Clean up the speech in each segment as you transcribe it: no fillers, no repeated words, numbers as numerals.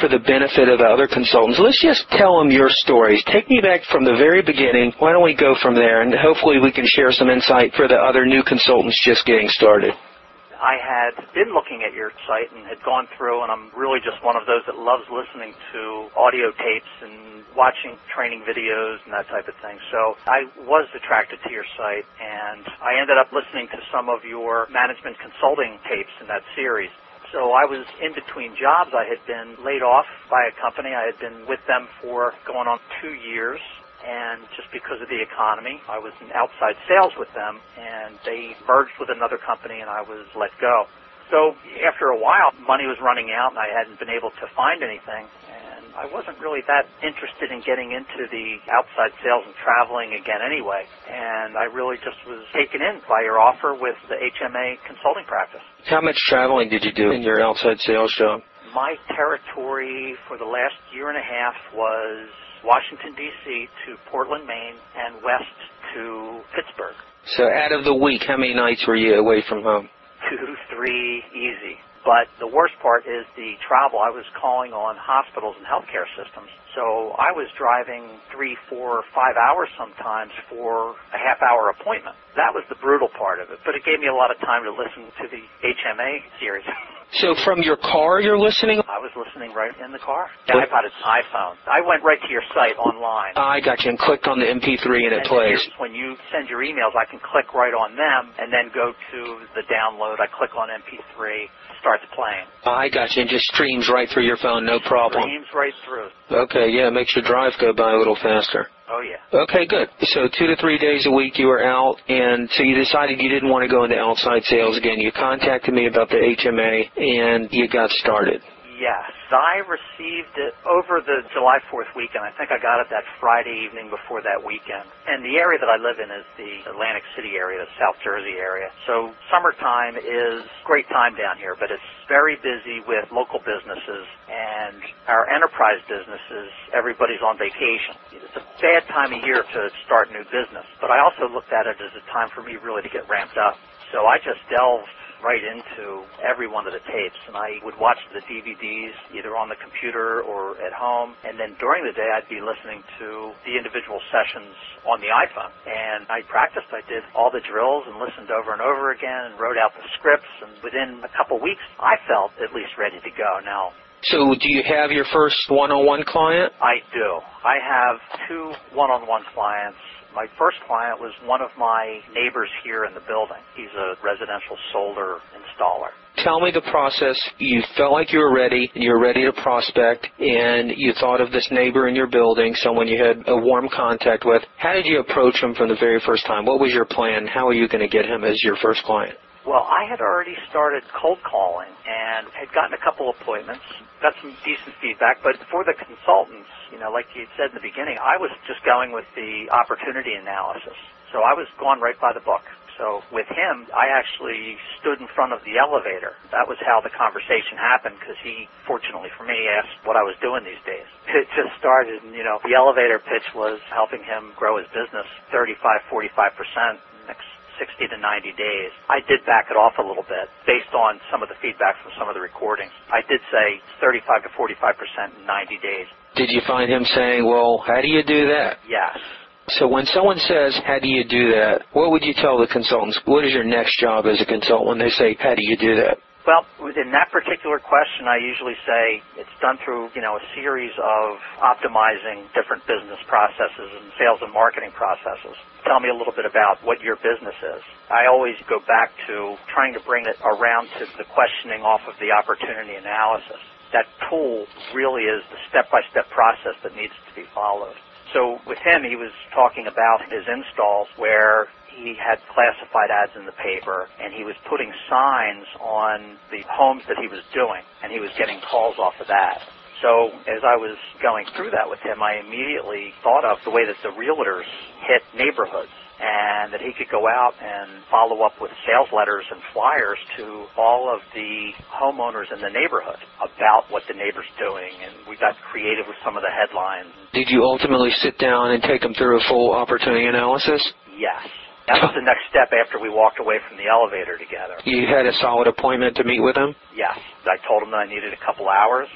for the benefit of the other consultants, let's just tell them your stories. Take me back from the very beginning. Why don't we go from there, and hopefully we can share some insight for the other new consultants just getting started. I had been looking at your site and had gone through, and I'm really just one of those that loves listening to audio tapes and watching training videos and that type of thing. So I was attracted to your site, and I ended up listening to some of your management consulting tapes in that series. So I was in between jobs. I had been laid off by a company. I had been with them for going on 2 years. And just because of the economy, I was in outside sales with them, and they merged with another company, and I was let go. So after a while, money was running out, and I hadn't been able to find anything. And I wasn't really that interested in getting into the outside sales and traveling again anyway. And I really just was taken in by your offer with the HMA consulting practice. How much traveling did you do in your outside sales job? My territory for the last year and a half was Washington, D.C. to Portland, Maine, and west to Pittsburgh. So out of the week, how many nights were you away from home? 2, 3, easy. But the worst part is the travel. I was calling on hospitals and healthcare systems. So I was driving 3, 4, 5 hours sometimes for a half-hour appointment. That was the brutal part of it. But it gave me a lot of time to listen to the HMA series. So from your car you're listening? I was listening right in the car. The iPod is an iPhone. I went right to your site online. I got you, and clicked on the MP3 and it plays. When you send your emails, I can click right on them and then go to the download. I click on MP3, starts playing. I got you, and just streams right through your phone, no problem. Streams right through. Okay, yeah, it makes your drive go by a little faster. Oh, yeah. Okay, good. So 2 to 3 days a week you were out, and so you decided you didn't want to go into outside sales again. You contacted me about the HMA, and you got started. Yes. I received it over the July 4th weekend. I think I got it that Friday evening before that weekend. And the area that I live in is the Atlantic City area, the South Jersey area. So summertime is great time down here, but it's very busy with local businesses and our enterprise businesses. Everybody's on vacation. It's a bad time of year to start new business, but I also looked at it as a time for me really to get ramped up. So I just delved right into every one of the tapes, and I would watch the DVDs either on the computer or at home, and then during the day I'd be listening to the individual sessions on the iPhone. And I practiced. I did all the drills and listened over and over again and wrote out the scripts, and within a couple weeks I felt at least ready to go. Now, so do you have your first one-on-one client? I do. I have 2 one-on-one clients. My first client was one of my neighbors here in the building. He's a residential solar installer. Tell me the process. You felt like you were ready, and you were ready to prospect, and you thought of this neighbor in your building, someone you had a warm contact with. How did you approach him from the very first time? What was your plan? How were you going to get him as your first client? Well, I had already started cold calling and had gotten a couple appointments, got some decent feedback, but for the consultants, like you said in the beginning, I was just going with the opportunity analysis. So I was going right by the book. So with him, I actually stood in front of the elevator. That was how the conversation happened, because he, fortunately for me, asked what I was doing these days. It just started, and, the elevator pitch was helping him grow his business 35, 45% next 60 to 90 days. I did back it off a little bit based on some of the feedback from some of the recordings. I did say 35 to 45% in 90 days. Did you find him saying, well, how do you do that? Yes. So when someone says, how do you do that, what would you tell the consultants? What is your next job as a consultant when they say, how do you do that? Well, in that particular question, I usually say it's done through, a series of optimizing different business processes and sales and marketing processes. Tell me a little bit about what your business is. I always go back to trying to bring it around to the questioning off of the opportunity analysis. That tool really is the step-by-step process that needs to be followed. So with him, he was talking about his installs where he had classified ads in the paper, and he was putting signs on the homes that he was doing, and he was getting calls off of that. So as I was going through that with him, I immediately thought of the way that the realtors hit neighborhoods, and that he could go out and follow up with sales letters and flyers to all of the homeowners in the neighborhood about what the neighbor's doing, and we got creative with some of the headlines. Did you ultimately sit down and take him through a full opportunity analysis? Yes. That was the next step after we walked away from the elevator together. You had a solid appointment to meet with him? Yes. I told him that I needed a couple hours, and we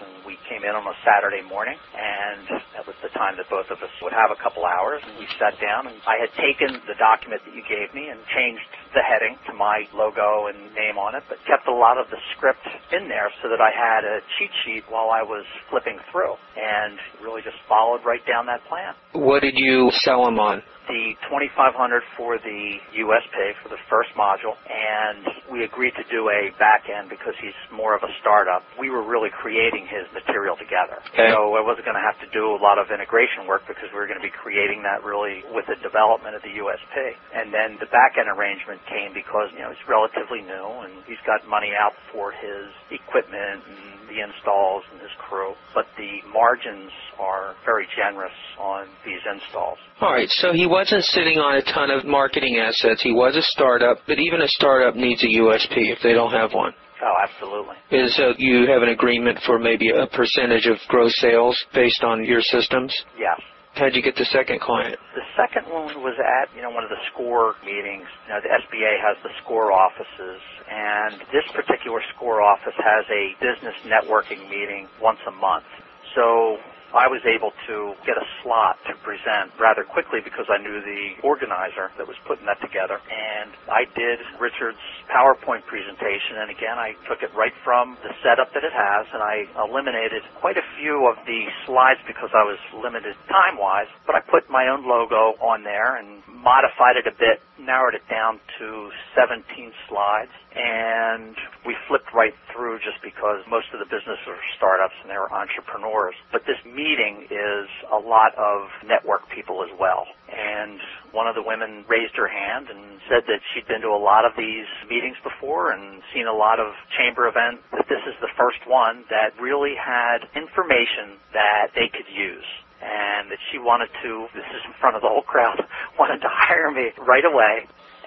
came in on a Saturday morning, and that was the time that both of us would have a couple hours, and we sat down, and I had taken the document that you gave me and changed the heading to my logo and name on it, but kept a lot of the script in there so that I had a cheat sheet while I was flipping through, and really just followed right down that plan. What did you sell them on? The $2,500 for the US pay for the first module, and we agreed to do a back end because he's more of a startup. We were really creating his material together. Okay. So I wasn't going to have to do a lot of integration work because we were going to be creating that really with the development of the USP. And then the back end arrangement came because, he's relatively new and he's got money out for his equipment and the installs and his crew. But the margins are very generous on these installs. All right, so he wasn't sitting on a ton of marketing assets. He was a startup, but even a startup needs a USP if they don't have one. Oh, absolutely. You have an agreement for maybe a percentage of gross sales based on your systems? Yes. How'd you get the second client? The second one was at, one of the SCORE meetings. The SBA has the SCORE offices, and this particular SCORE office has a business networking meeting once a month. So I was able to get a slot to present rather quickly because I knew the organizer that was putting that together. And I did Richard's PowerPoint presentation, and again, I took it right from the setup that it has, and I eliminated quite a few of the slides because I was limited time-wise, but I put my own logo on there and modified it a bit, narrowed it down to 17 slides, and we flipped right through just because most of the businesses are startups and they were entrepreneurs. But this meeting is a lot of network people as well. And one of the women raised her hand and said that she'd been to a lot of these meetings before and seen a lot of chamber events, that this is the first one that really had information that they could use. And that she wanted to, this is in front of the whole crowd, wanted to hire me right away.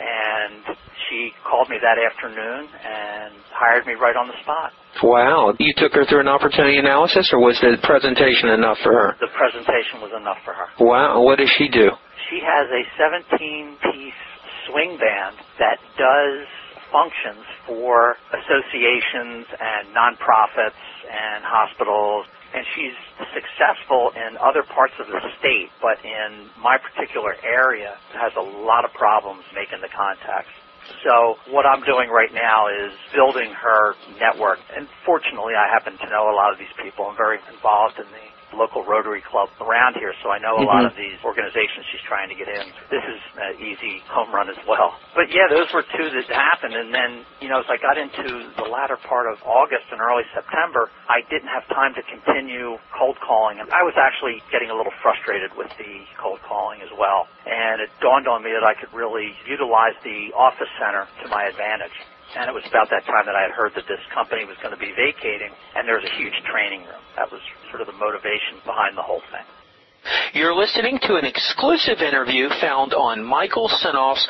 And she called me that afternoon and hired me right on the spot. Wow. You took her through an opportunity analysis, or was the presentation enough for her? The presentation was enough for her. Wow. What does she do? She has a 17-piece swing band that does functions for associations and nonprofits and hospitals. And she's successful in other parts of the state, but in my particular area has a lot of problems making the contacts. So what I'm doing right now is building her network. And fortunately, I happen to know a lot of these people. I'm very involved in the local Rotary Club around here, so I know a lot of these organizations she's trying to get in. This is an easy home run as well. But yeah, those were two that happened, and then, as I got into the latter part of August and early September, I didn't have time to continue cold calling, and I was actually getting a little frustrated with the cold calling as well. And it dawned on me that I could really utilize the office center to my advantage. And it was about that time that I had heard that this company was going to be vacating, and there was a huge training room. That was sort of the motivation behind the whole thing. You're listening to an exclusive interview found on Michael Senoff's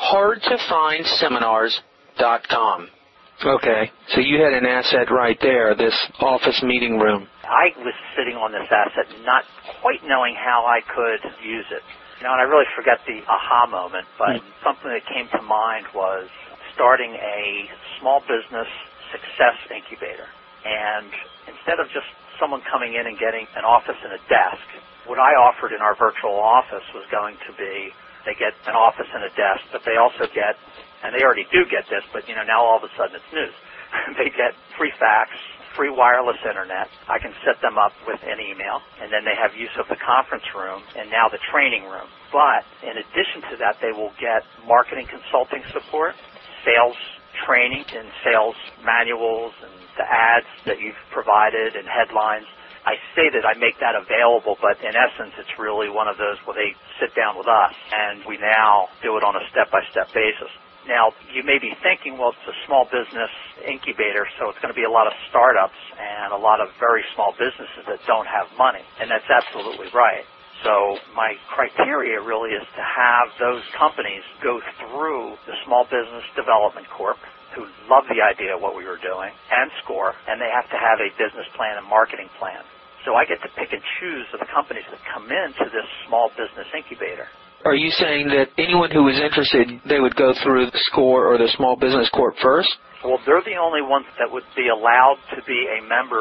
HardToFindSeminars.com. Okay, so you had an asset right there, this office meeting room. I was sitting on this asset not quite knowing how I could use it. And I really forget the aha moment, but something that came to mind was starting a small business success incubator. And instead of just someone coming in and getting an office and a desk, what I offered in our virtual office was going to be, they get an office and a desk, but they also get, and they already do get this, but now all of a sudden it's news. They get free fax, free wireless internet. I can set them up with an email, and then they have use of the conference room and now the training room. But in addition to that, they will get marketing consulting support, sales training and sales manuals and the ads that you've provided and headlines. I say that I make that available, but in essence, it's really one of those where they sit down with us, and we now do it on a step-by-step basis. Now, you may be thinking, well, it's a small business incubator, so it's going to be a lot of startups and a lot of very small businesses that don't have money, and that's absolutely right. So my criteria really is to have those companies go through the Small Business Development Corp, who love the idea of what we were doing, and SCORE, and they have to have a business plan and marketing plan. So I get to pick and choose the companies that come into this small business incubator. Are you saying that anyone who is interested, they would go through the SCORE or the Small Business Corp first? Well, they're the only ones that would be allowed to be a member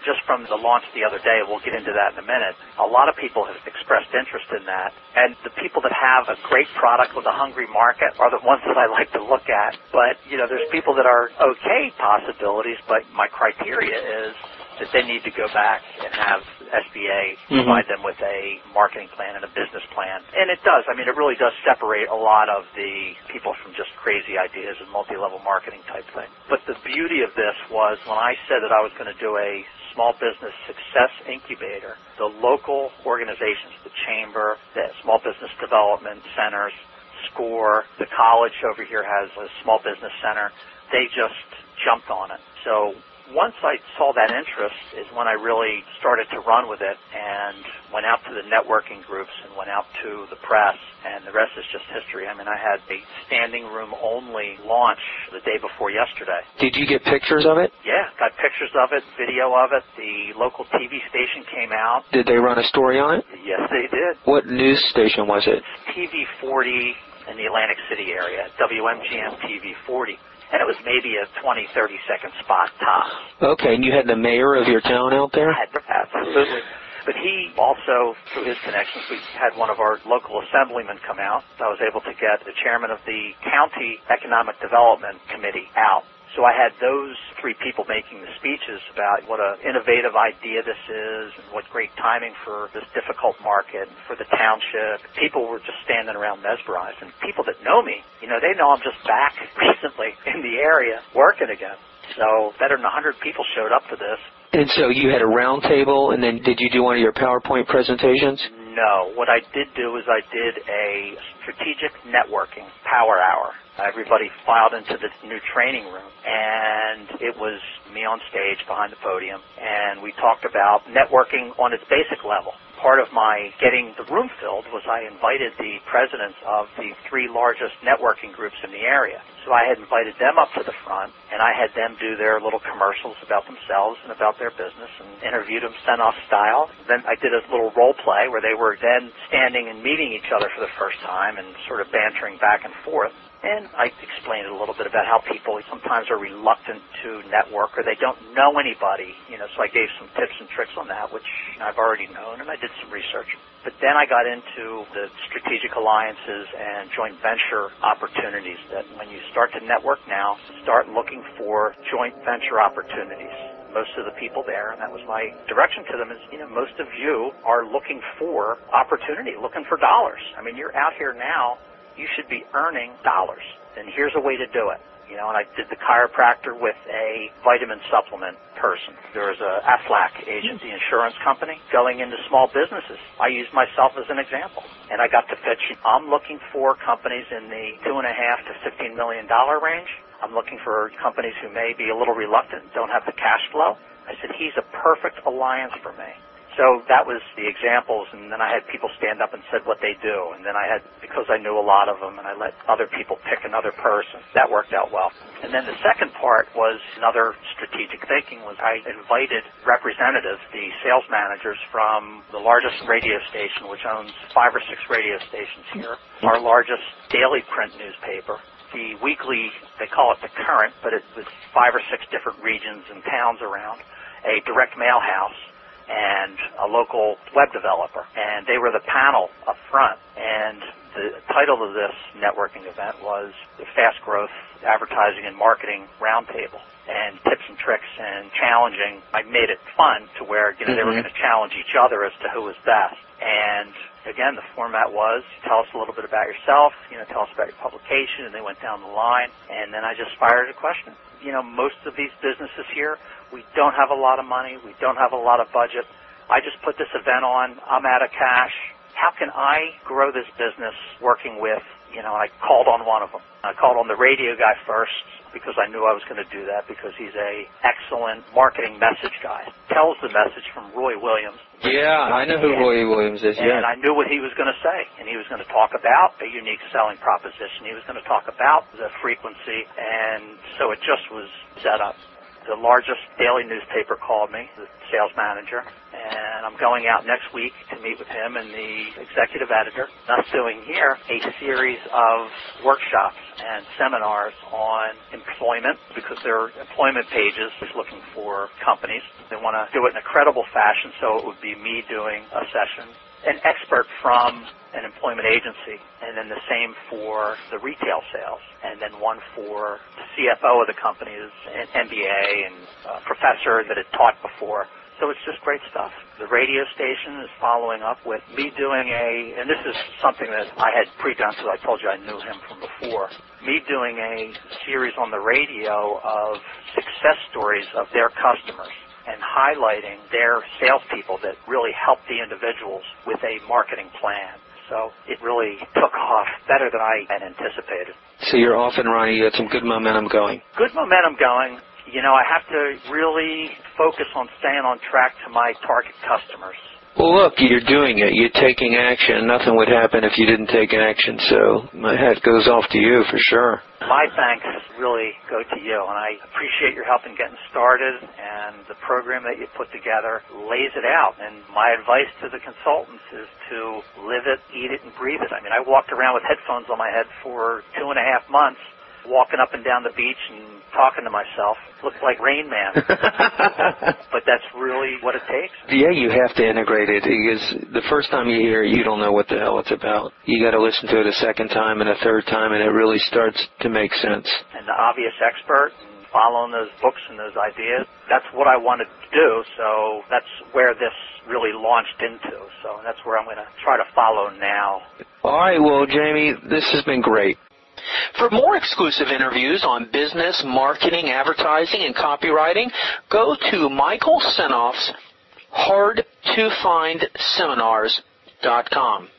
just from the launch the other day, we'll get into that in a minute, a lot of people have expressed interest in that. And the people that have a great product with a hungry market are the ones that I like to look at. But, there's people that are okay possibilities, but my criteria is that they need to go back and have SBA provide them with a marketing plan and a business plan. And it does. I mean, it really does separate a lot of the people from just crazy ideas and multi-level marketing type thing. But the beauty of this was when I said that I was going to do a small business success incubator, the local organizations, the chamber, the small business development centers, SCORE, the college over here has a small business center, they just jumped on it. So once I saw that interest is when I really started to run with it and went out to the networking groups and went out to the press, and the rest is just history. I mean, I had a standing room only launch the day before yesterday. Did you get pictures of it? Yeah, got pictures of it, video of it. The local TV station came out. Did they run a story on it? Yes, they did. What news station was it? TV 40 in the Atlantic City area, WMGM TV 40. And it was maybe a 20, 30-second spot top. Okay, and you had the mayor of your town out there? Absolutely. But he also, through his connections, we had one of our local assemblymen come out. I was able to get the chairman of the County Economic Development Committee out. So I had those three people making the speeches about what an innovative idea this is and what great timing for this difficult market, for the township. People were just standing around mesmerized. And people that know me, they know I'm just back recently in the area working again. So better than 100 people showed up for this. And so you had a round table, and then did you do one of your PowerPoint presentations? No. What I did do is I did a strategic networking power hour. Everybody filed into this new training room, and it was me on stage behind the podium, and we talked about networking on its basic level. Part of my getting the room filled was I invited the presidents of the three largest networking groups in the area. So I had invited them up to the front, and I had them do their little commercials about themselves and about their business and interviewed them send-off style. Then I did a little role play where they were then standing and meeting each other for the first time and sort of bantering back and forth. And I explained a little bit about how people sometimes are reluctant to network or they don't know anybody, so I gave some tips and tricks on that, which I've already known, and I did some research. But then I got into the strategic alliances and joint venture opportunities that when you start to network now, start looking for joint venture opportunities. Most of the people there, and that was my direction to them, is, most of you are looking for opportunity, looking for dollars. I mean, you're out here now. You should be earning dollars, and here's a way to do it. And I did the chiropractor with a vitamin supplement person. There was a Aflac agent, the insurance company, going into small businesses. I used myself as an example, and I got to pitch. I'm looking for companies in the $2.5 to $15 million range. I'm looking for companies who may be a little reluctant, don't have the cash flow. I said, he's a perfect alliance for me. So that was the examples, and then I had people stand up and said what they do, and then because I knew a lot of them, and I let other people pick another person. That worked out well. And then the second part was another strategic thinking was I invited representatives, the sales managers from the largest radio station, which owns 5 or 6 radio stations here, our largest daily print newspaper, the weekly, they call it The Current, but it was 5 or 6 different regions and towns around, a direct mail house, and a local web developer. And they were the panel up front. And the title of this networking event was the Fast Growth Advertising and Marketing Roundtable. And tips and tricks and challenging. I made it fun to where, they were going to challenge each other as to who was best. And again, the format was tell us a little bit about yourself, tell us about your publication, and they went down the line. And then I just fired a question. Most of these businesses here, we don't have a lot of money. We don't have a lot of budget. I just put this event on. I'm out of cash. How can I grow this business working with, I called on one of them. I called on the radio guy first because I knew I was going to do that because he's a excellent marketing message guy. Tells the message from Roy Williams. Yeah, I know who Roy Williams is, yeah. And I knew what he was going to say. And he was going to talk about a unique selling proposition. He was going to talk about the frequency. And so it just was set up. The largest daily newspaper called me, the sales manager, and I'm going out next week to meet with him and the executive editor. Us doing here a series of workshops and seminars on employment, because there are employment pages looking for companies. They want to do it in a credible fashion, so it would be me doing a session, an expert from an employment agency, and then the same for the retail sales, and then one for the CFO of the company, an MBA and a professor that had taught before. So it's just great stuff. The radio station is following up with me doing and this is something that I had pre-done, so I told you I knew him from before, me doing a series on the radio of success stories of their customers and highlighting their salespeople that really helped the individuals with a marketing plan. So it really took off better than I had anticipated. So you're off and running. You had some good momentum going. Good momentum going. You know, I have to really focus on staying on track to my target customers. Well, look, you're doing it. You're taking action. Nothing would happen if you didn't take action, so my hat goes off to you for sure. My thanks really go to you, and I appreciate your help in getting started, and the program that you put together lays it out. And my advice to the consultants is to live it, eat it, and breathe it. I mean, I walked around with headphones on my head for 2.5 months, walking up and down the beach and talking to myself. Looked like Rain Man. But that's really what it takes. Yeah, you have to integrate it, because the first time you hear it, you don't know what the hell it's about. You got to listen to it a second time and a third time, and it really starts to make sense. And the obvious expert, and following those books and those ideas, that's what I wanted to do, so that's where this really launched into. So that's where I'm going to try to follow now. All right, well, Jamie, this has been great. For more exclusive interviews on business, marketing, advertising, and copywriting, go to Michael Senoff's HardToFindSeminars.com.